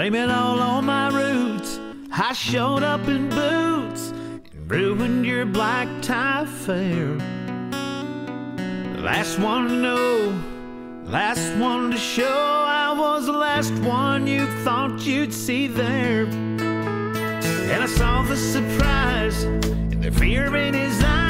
blame it all on my roots. I showed up in boots and ruined your black tie affair. Last one to know, last one to show. I was the last one you thought you'd see there. And I saw the surprise and the fear in his eyes.